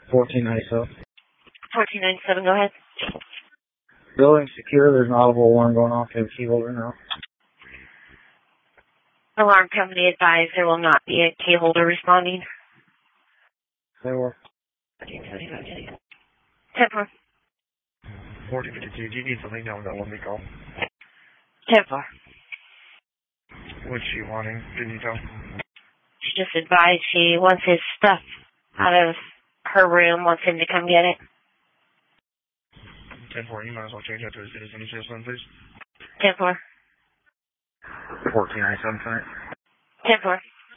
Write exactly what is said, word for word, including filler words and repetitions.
fourteen ninety-seven. fourteen ninety-seven, go ahead. Building secure, there's an audible alarm going off in the key holder now. Alarm company advised there will not be a key holder responding. They were. ten four. fourteen fifty-two, do you need something down that one we call? ten four. What's she wanting? Didn't you tell? She just advised she wants his stuff out of her room, wants him to come get it. ten four, you might as well change that to a citizen assistant, please. ten four. fourteen ninety-seven tonight. ten four.